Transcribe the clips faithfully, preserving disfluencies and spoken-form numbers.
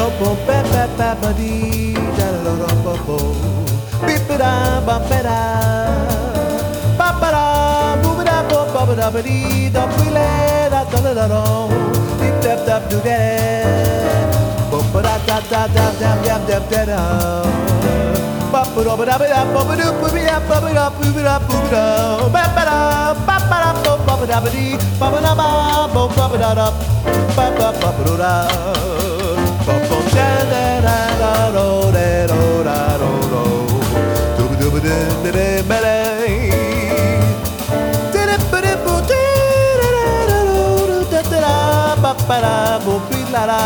bum ba ba ba ba dee da da da ba bo. Beep ba da ba ba da. Ba ba da boo ba da bo ba ba da ba dee da ba le da da da da da. Beep da da do da. Ba ba da da da da da da da da da. Ba ba da ba da ba da ba ba do ba ba da ba ba da ba ba da ba da. Ba ba da ba ba da bo ba ba da ba dee ba ba da ba bo ba ba da da. Ba ba ba ba do da. Ba ba da da da da do da do da do do. Do do do do do do ba da. Da da ba da bo da da da do da da da ba ba da bo bi la la.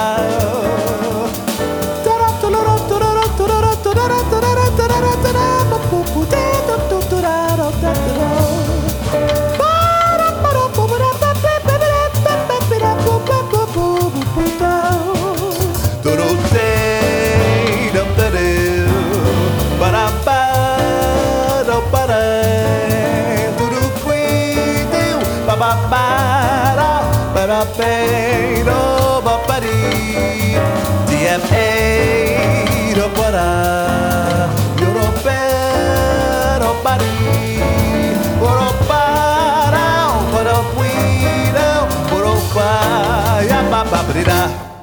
Da da do do do do do do do da da da da da da da da ba bo bo da da do do da da da da. Ba da ba da bo ba da ba ba ba ba ba ba ba da bo ba ba bo bo da. Do do day da da da. Ba da ba da ba da. Do do queen do ba ba ba da ba da ba do ba ba dee. D F A do ba da. Yo do ba do ba dee. Wo do ba da. Wo do queen do. Wo do ba ya ba ba ba dee da.